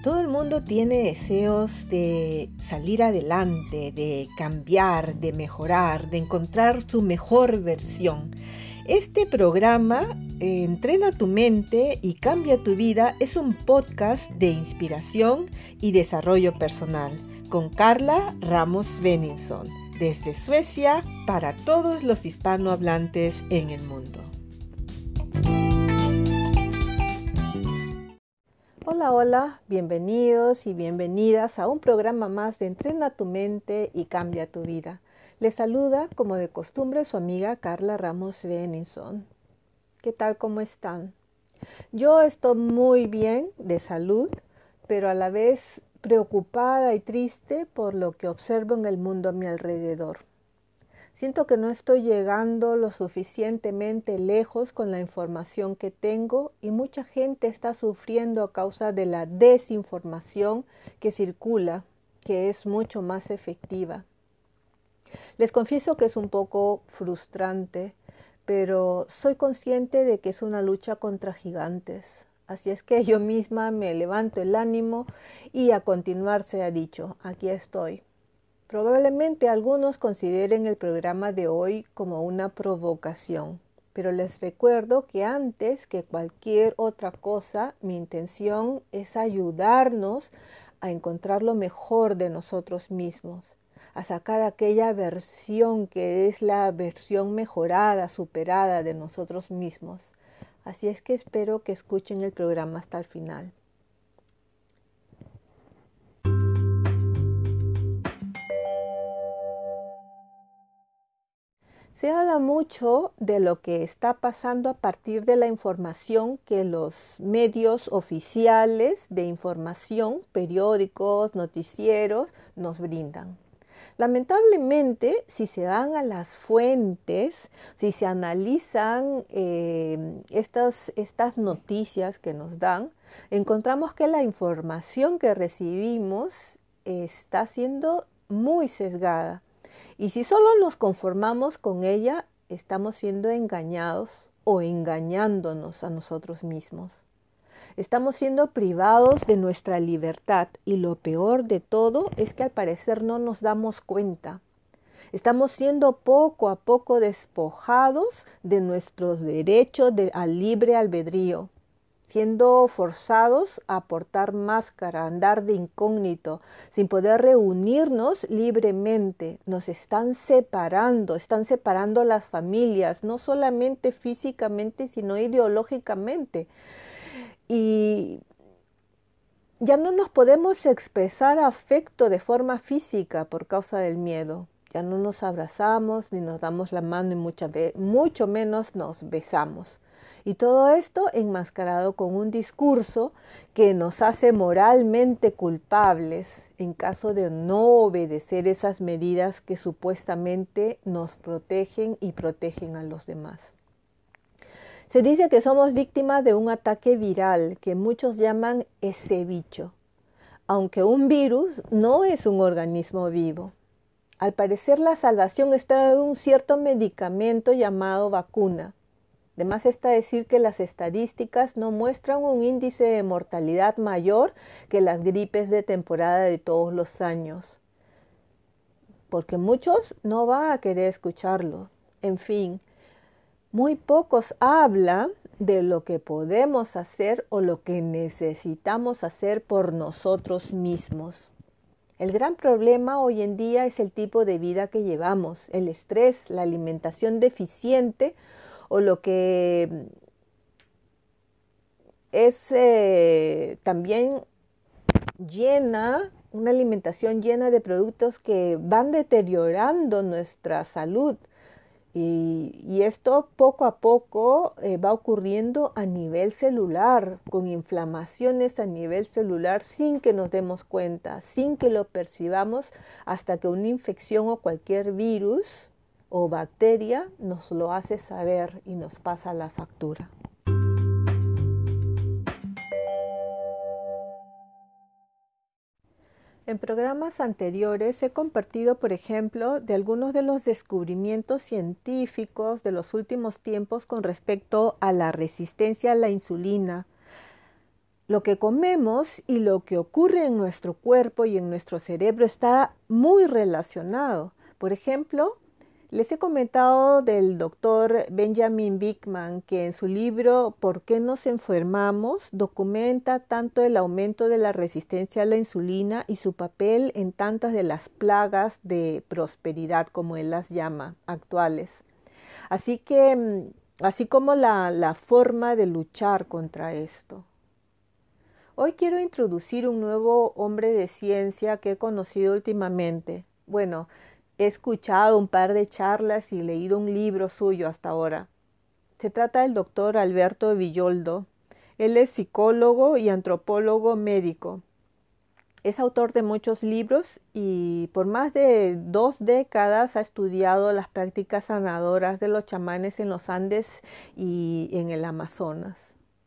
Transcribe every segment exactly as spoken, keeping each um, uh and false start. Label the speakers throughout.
Speaker 1: Todo el mundo tiene deseos de salir adelante, de cambiar, de mejorar, de encontrar su mejor versión. Este programa, eh, Entrena tu mente y cambia tu vida, es un podcast de inspiración y desarrollo personal con Carla Ramos Svenningsson, desde Suecia para todos los hispanohablantes en el mundo. Hola, hola, bienvenidos y bienvenidas a un programa más de Entrena tu mente y cambia tu vida. Les saluda, como de costumbre, su amiga Carla Ramos Svenningsson. ¿Qué tal? ¿Cómo están? Yo estoy muy bien de salud, pero a la vez preocupada y triste por lo que observo en el mundo a mi alrededor. Siento que no estoy llegando lo suficientemente lejos con la información que tengo y mucha gente está sufriendo a causa de la desinformación que circula, que es mucho más efectiva. Les confieso que es un poco frustrante, pero soy consciente de que es una lucha contra gigantes. Así es que yo misma me levanto el ánimo y a continuar se ha dicho, aquí estoy. Probablemente algunos consideren el programa de hoy como una provocación, pero les recuerdo que antes que cualquier otra cosa, mi intención es ayudarnos a encontrar lo mejor de nosotros mismos, a sacar aquella versión que es la versión mejorada, superada de nosotros mismos. Así es que espero que escuchen el programa hasta el final. Se habla mucho de lo que está pasando a partir de la información que los medios oficiales de información, periódicos, noticieros, nos brindan. Lamentablemente, si se van a las fuentes, si se analizan eh, estas, estas noticias que nos dan, encontramos que la información que recibimos está siendo muy sesgada. Y si solo nos conformamos con ella, estamos siendo engañados o engañándonos a nosotros mismos. Estamos siendo privados de nuestra libertad y lo peor de todo es que al parecer no nos damos cuenta. Estamos siendo poco a poco despojados de nuestros derechos de, al libre albedrío, siendo forzados a portar máscara, a andar de incógnito, sin poder reunirnos libremente. Nos están separando, están separando las familias, no solamente físicamente, sino ideológicamente. Y ya no nos podemos expresar afecto de forma física por causa del miedo. Ya no nos abrazamos ni nos damos la mano y mucha, mucho menos nos besamos. Y todo esto enmascarado con un discurso que nos hace moralmente culpables en caso de no obedecer esas medidas que supuestamente nos protegen y protegen a los demás. Se dice que somos víctimas de un ataque viral que muchos llaman ese bicho, aunque un virus no es un organismo vivo. Al parecer la salvación está en un cierto medicamento llamado vacuna. Además está decir que las estadísticas no muestran un índice de mortalidad mayor que las gripes de temporada de todos los años, porque muchos no van a querer escucharlo. En fin, muy pocos hablan de lo que podemos hacer o lo que necesitamos hacer por nosotros mismos. El gran problema hoy en día es el tipo de vida que llevamos, el estrés, la alimentación deficiente o lo que es eh, también llena, una alimentación llena de productos que van deteriorando nuestra salud. Y, y esto poco a poco eh, va ocurriendo a nivel celular, con inflamaciones a nivel celular sin que nos demos cuenta, sin que lo percibamos, hasta que una infección o cualquier virus o bacteria nos lo hace saber y nos pasa la factura. En programas anteriores he compartido, por ejemplo, de algunos de los descubrimientos científicos de los últimos tiempos con respecto a la resistencia a la insulina, Lo que comemos y lo que ocurre en nuestro cuerpo y en nuestro cerebro está muy relacionado. Por ejemplo, les he comentado del doctor Benjamin Bikman que en su libro ¿Por qué nos enfermamos? Documenta tanto el aumento de la resistencia a la insulina y su papel en tantas de las plagas de prosperidad, como él las llama, actuales. Así que, así como la, la forma de luchar contra esto. Hoy quiero introducir un nuevo hombre de ciencia que he conocido últimamente. Bueno, he escuchado un par de charlas y leído un libro suyo hasta ahora. Se trata del doctor Alberto Villoldo. Él es psicólogo y antropólogo médico. Es autor de muchos libros y por más de dos décadas ha estudiado las prácticas sanadoras de los chamanes en los Andes y en el Amazonas.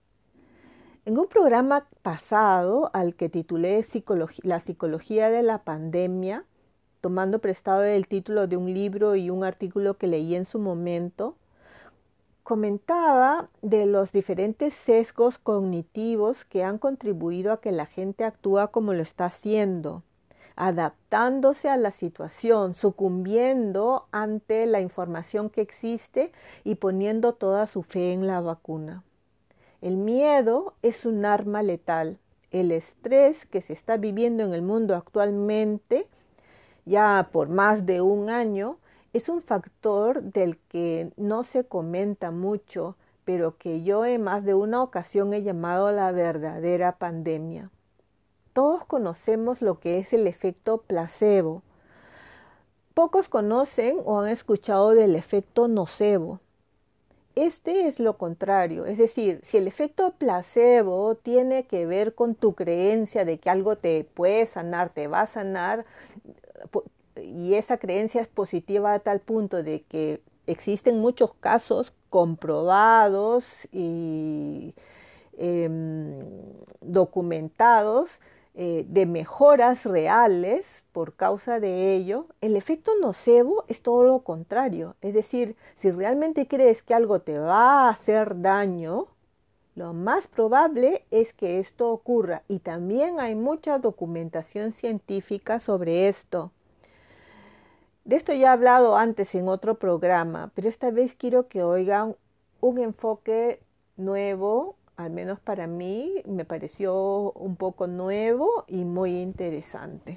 Speaker 1: En un programa pasado al que titulé Psicología, La psicología de la pandemia, tomando prestado el título de un libro y un artículo que leí en su momento, comentaba de los diferentes sesgos cognitivos que han contribuido a que la gente actúa como lo está haciendo, adaptándose a la situación, sucumbiendo ante la información que existe y poniendo toda su fe en la vacuna. El miedo es un arma letal. El estrés que se está viviendo en el mundo actualmente, ya por más de un año, es un factor del que no se comenta mucho, pero que yo en más de una ocasión he llamado la verdadera pandemia. Todos conocemos lo que es el efecto placebo. Pocos conocen o han escuchado del efecto nocebo. Este es lo contrario, es decir, si el efecto placebo tiene que ver con tu creencia de que algo te puede sanar, te va a sanar, y esa creencia es positiva a tal punto de que existen muchos casos comprobados y eh, documentados eh, de mejoras reales por causa de ello, el efecto nocebo es todo lo contrario. Es decir, si realmente crees que algo te va a hacer daño, lo más probable es que esto ocurra. Y también hay mucha documentación científica sobre esto. De esto ya he hablado antes en otro programa, pero esta vez quiero que oigan un enfoque nuevo, al menos para mí, me pareció un poco nuevo y muy interesante.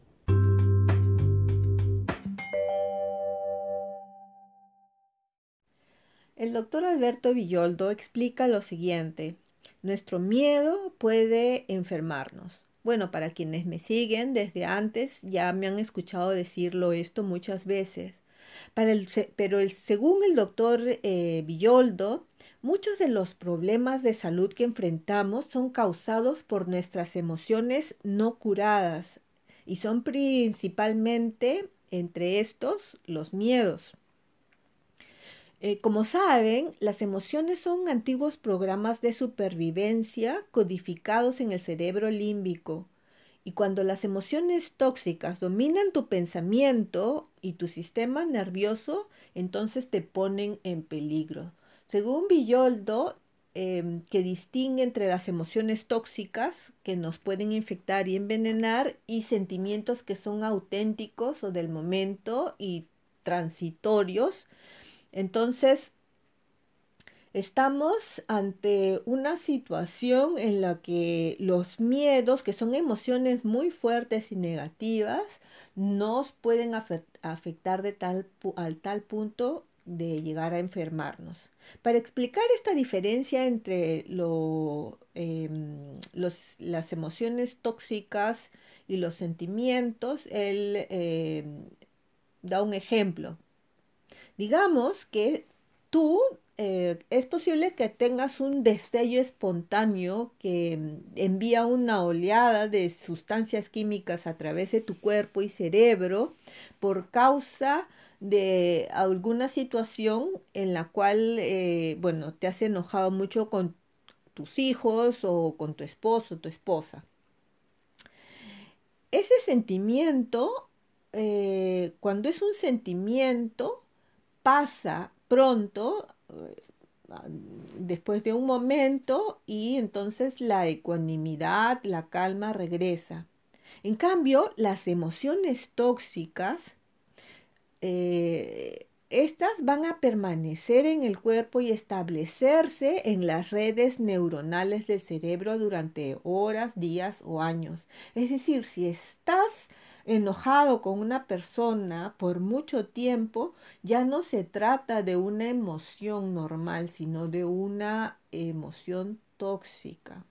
Speaker 1: El doctor Alberto Villoldo explica lo siguiente: nuestro miedo puede enfermarnos. Bueno, para quienes me siguen desde antes ya me han escuchado decirlo esto muchas veces. Para el, pero el, según el doctor eh, Villoldo, muchos de los problemas de salud que enfrentamos son causados por nuestras emociones no curadas y son principalmente entre estos los miedos. Eh, como saben, las emociones son antiguos programas de supervivencia codificados en el cerebro límbico. Y cuando las emociones tóxicas dominan tu pensamiento y tu sistema nervioso, entonces te ponen en peligro. Según Villoldo, eh, que distingue entre las emociones tóxicas que nos pueden infectar y envenenar y sentimientos que son auténticos o del momento y transitorios. Entonces, estamos ante una situación en la que los miedos, que son emociones muy fuertes y negativas, nos pueden afectar de tal, al tal punto de llegar a enfermarnos. Para explicar esta diferencia entre lo, eh, los, las emociones tóxicas y los sentimientos, él eh, da un ejemplo. Digamos que tú eh, es posible que tengas un destello espontáneo que mm, envía una oleada de sustancias químicas a través de tu cuerpo y cerebro por causa de alguna situación en la cual, eh, bueno, te has enojado mucho con tus hijos o con tu esposo o tu esposa. Ese sentimiento, eh, cuando es un sentimiento, pasa pronto, después de un momento y entonces la ecuanimidad, la calma regresa. En cambio, las emociones tóxicas, eh, estas van a permanecer en el cuerpo y establecerse en las redes neuronales del cerebro durante horas, días o años. Es decir, si estás enojado con una persona por mucho tiempo, ya no se trata de una emoción normal, sino de una emoción tóxica.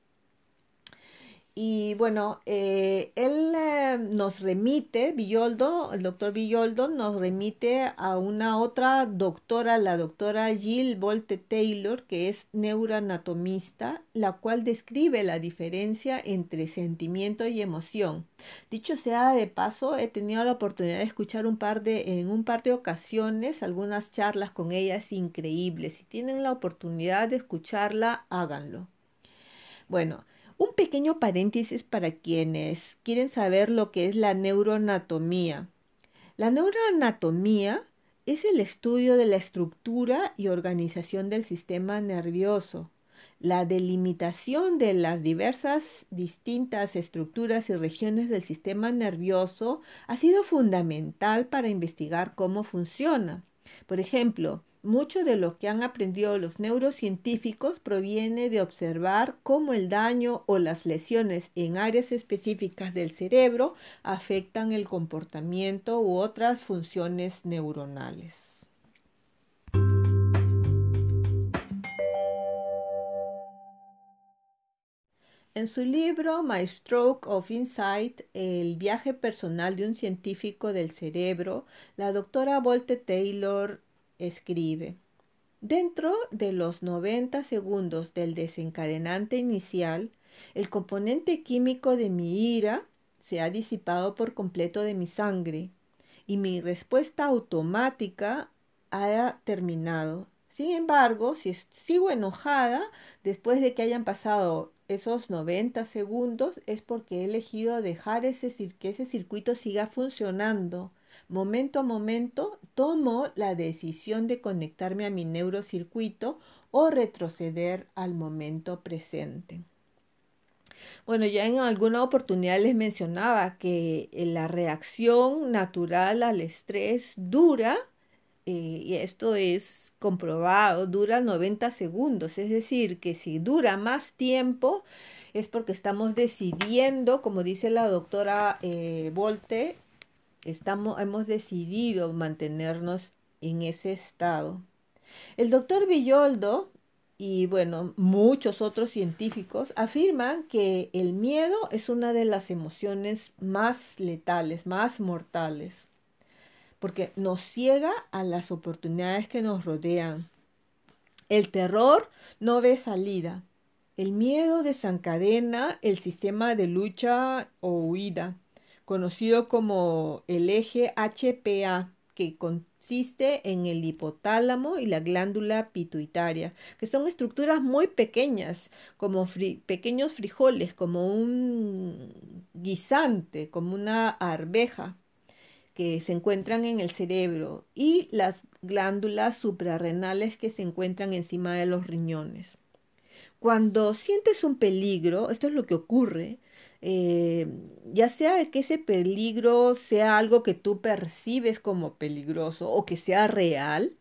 Speaker 1: Y bueno, eh, él eh, nos remite, Villoldo, el doctor Villoldo nos remite a una otra doctora, la doctora Jill Bolte Taylor, que es neuroanatomista, la cual describe la diferencia entre sentimiento y emoción. Dicho sea de paso, he tenido la oportunidad de escuchar un par de, en un par de ocasiones algunas charlas con ella, es increíble. Si tienen la oportunidad de escucharla, háganlo. Bueno, un pequeño paréntesis para quienes quieren saber lo que es la neuroanatomía. La neuroanatomía es el estudio de la estructura y organización del sistema nervioso. La delimitación de las diversas distintas estructuras y regiones del sistema nervioso ha sido fundamental para investigar cómo funciona. Por ejemplo, mucho de lo que han aprendido los neurocientíficos proviene de observar cómo el daño o las lesiones en áreas específicas del cerebro afectan el comportamiento u otras funciones neuronales. En su libro My Stroke of Insight, el viaje personal de un científico del cerebro, la doctora Bolte Taylor escribe: dentro de los noventa segundos del desencadenante inicial, el componente químico de mi ira se ha disipado por completo de mi sangre y mi respuesta automática ha terminado. Sin embargo, si sigo enojada después de que hayan pasado esos noventa segundos, es porque he elegido dejar ese, que ese circuito siga funcionando. Momento a momento tomo la decisión de conectarme a mi neurocircuito o retroceder al momento presente. Bueno, ya en alguna oportunidad les mencionaba que la reacción natural al estrés dura, eh, y esto es comprobado, dura noventa segundos. Es decir, que si dura más tiempo es porque estamos decidiendo, como dice la doctora eh, Bolte, Estamos, hemos decidido mantenernos en ese estado. El doctor Villoldo y bueno, muchos otros científicos afirman que el miedo es una de las emociones más letales, más mortales, porque nos ciega a las oportunidades que nos rodean. El terror no ve salida. El miedo desencadena el sistema de lucha o huida, conocido como el eje H P A, que consiste en el hipotálamo y la glándula pituitaria, que son estructuras muy pequeñas, como fri- pequeños frijoles, como un guisante, como una arveja, que se encuentran en el cerebro, y las glándulas suprarrenales que se encuentran encima de los riñones. Cuando sientes un peligro, esto es lo que ocurre, eh, ya sea que ese peligro sea algo que tú percibes como peligroso o que sea real,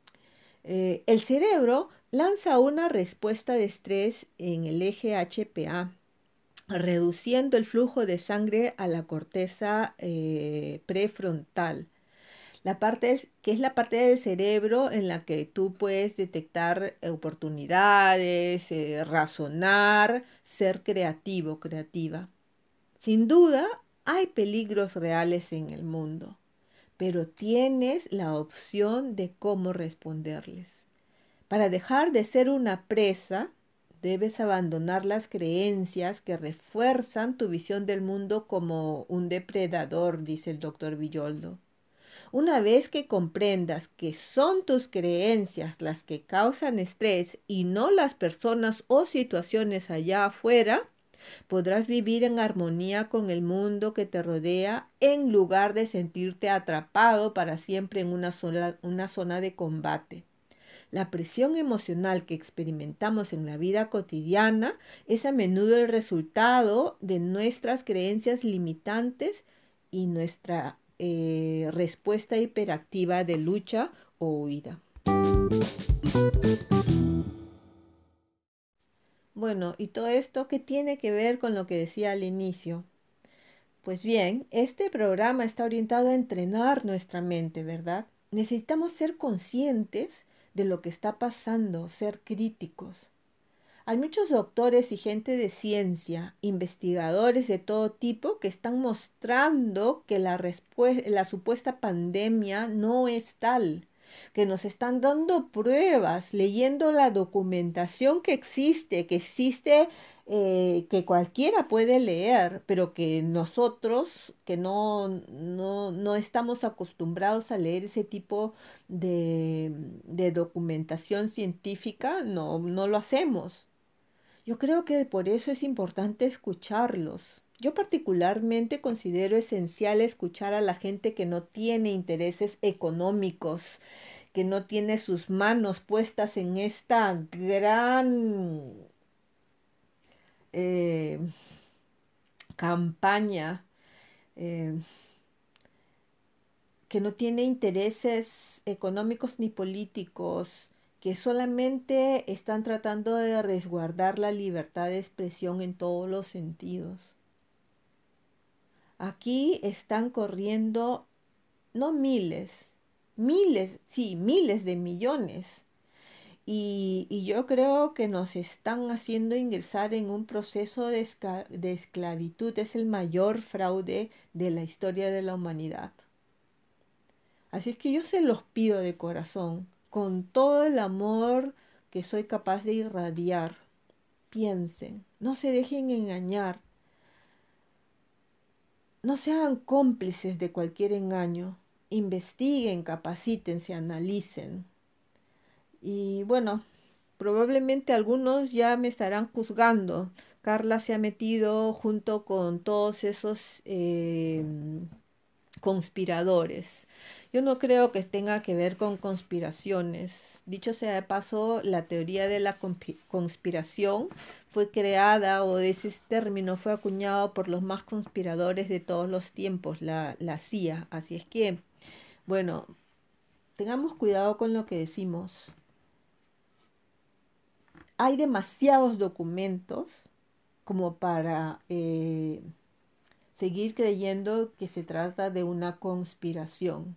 Speaker 1: eh, el cerebro lanza una respuesta de estrés en el eje H P A, reduciendo el flujo de sangre a la corteza eh, prefrontal. La parte es, que es la parte del cerebro en la que tú puedes detectar oportunidades, eh, razonar, ser creativo, creativa. Sin duda, hay peligros reales en el mundo, pero tienes la opción de cómo responderles. Para dejar de ser una presa, debes abandonar las creencias que refuerzan tu visión del mundo como un depredador, dice el doctor Villoldo. Una vez que comprendas que son tus creencias las que causan estrés y no las personas o situaciones allá afuera, podrás vivir en armonía con el mundo que te rodea en lugar de sentirte atrapado para siempre en una zona, una zona de combate. La presión emocional que experimentamos en la vida cotidiana es a menudo el resultado de nuestras creencias limitantes y nuestra eh, respuesta hiperactiva de lucha o huida. Bueno, ¿y todo esto qué tiene que ver con lo que decía al inicio? Pues bien, este programa está orientado a entrenar nuestra mente, ¿verdad? Necesitamos ser conscientes de lo que está pasando, ser críticos. Hay muchos doctores y gente de ciencia, investigadores de todo tipo, que están mostrando que la, la supuesta pandemia no es tal, que nos están dando pruebas, leyendo la documentación que existe, que existe, eh, que cualquiera puede leer, pero que nosotros, que no, no, no estamos acostumbrados a leer ese tipo de, de documentación científica, no, no lo hacemos. Yo creo que por eso es importante escucharlos. Yo particularmente considero esencial escuchar a la gente que no tiene intereses económicos, que no tiene sus manos puestas en esta gran eh, campaña, eh, que no tiene intereses económicos ni políticos, que solamente están tratando de resguardar la libertad de expresión en todos los sentidos. Aquí están corriendo no miles, miles, sí, miles de millones. Y, y yo creo que nos están haciendo ingresar en un proceso de, esca- de esclavitud. Es el mayor fraude de la historia de la humanidad. Así es que yo se los pido de corazón, con todo el amor que soy capaz de irradiar. Piensen, no se dejen engañar, no sean cómplices de cualquier engaño. Investiguen, capacítense, analicen. Y bueno, probablemente algunos ya me estarán juzgando. Carla se ha metido junto con todos esos eh, conspiradores. Yo no creo que tenga que ver con conspiraciones. Dicho sea de paso, la teoría de la conspiración fue creada, o ese término fue acuñado por los más conspiradores de todos los tiempos, la, la C I A. Así es que, bueno, tengamos cuidado con lo que decimos. Hay demasiados documentos como para eh, seguir creyendo que se trata de una conspiración.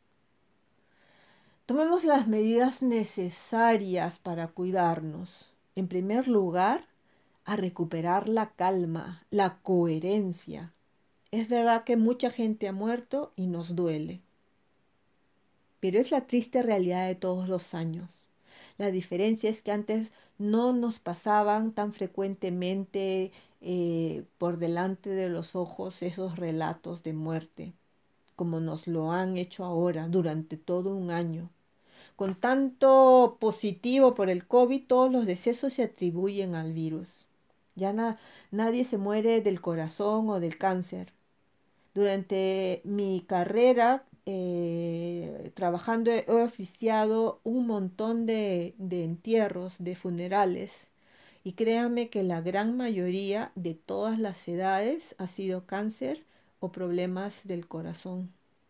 Speaker 1: Tomemos las medidas necesarias para cuidarnos. En primer lugar, a recuperar la calma, la coherencia. Es verdad que mucha gente ha muerto y nos duele, pero es la triste realidad de todos los años. La diferencia es que antes no nos pasaban tan frecuentemente eh, por delante de los ojos esos relatos de muerte, como nos lo han hecho ahora durante todo un año. Con tanto positivo por el COVID, todos los decesos se atribuyen al virus. Ya na- nadie se muere del corazón o del cáncer. Durante mi carrera eh, trabajando he oficiado un montón de, de entierros, de funerales, y créanme que la gran mayoría de todas las edades ha sido cáncer o problemas del corazón.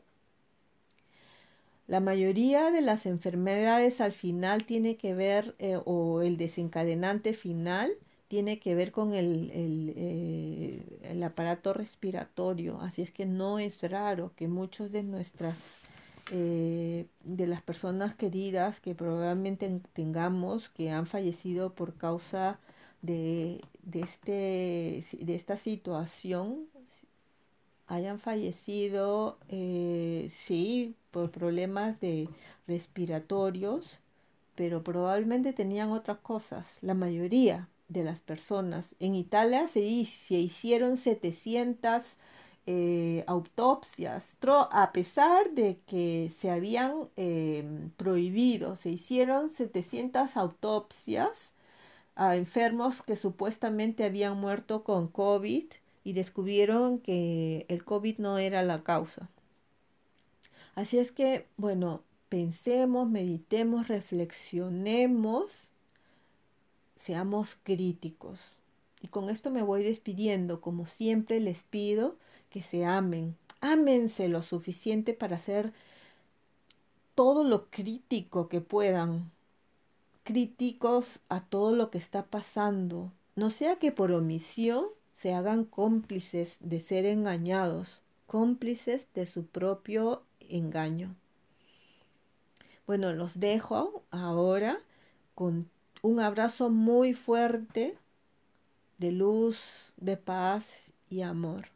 Speaker 1: La mayoría de las enfermedades al final tiene que ver, eh, o el desencadenante final, tiene que ver con el, el, eh, el aparato respiratorio. Así es que no es raro que muchos de nuestras, eh, de las personas queridas que probablemente tengamos, que han fallecido por causa de, de, este, de esta situación, hayan fallecido, eh, sí, por problemas de respiratorios, pero probablemente tenían otras cosas. La mayoría de las personas. En Italia se, se hicieron setecientas eh, autopsias, a pesar de que se habían eh, prohibido, se hicieron setecientas autopsias a enfermos que supuestamente habían muerto con COVID y descubrieron que el COVID no era la causa. Así es que, bueno, pensemos, meditemos, reflexionemos, seamos críticos. Y con esto me voy despidiendo. Como siempre les pido que se amen. Ámense lo suficiente para hacer todo lo crítico que puedan. Críticos a todo lo que está pasando. No sea que por omisión se hagan cómplices de ser engañados. Cómplices de su propio engaño. Bueno, los dejo ahora con un abrazo muy fuerte de luz, de paz y amor.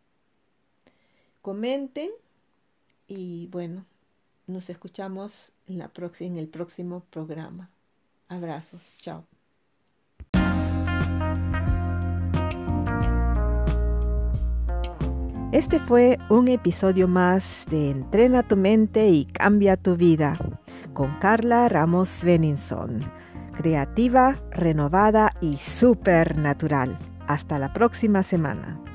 Speaker 1: Comenten y bueno, nos escuchamos en, la prox- en el próximo programa. Abrazos, chao.
Speaker 2: Este fue un episodio más de Entrena tu mente y cambia tu vida con Carla Ramos Sveninson, creativa, renovada y supernatural. Hasta la próxima semana.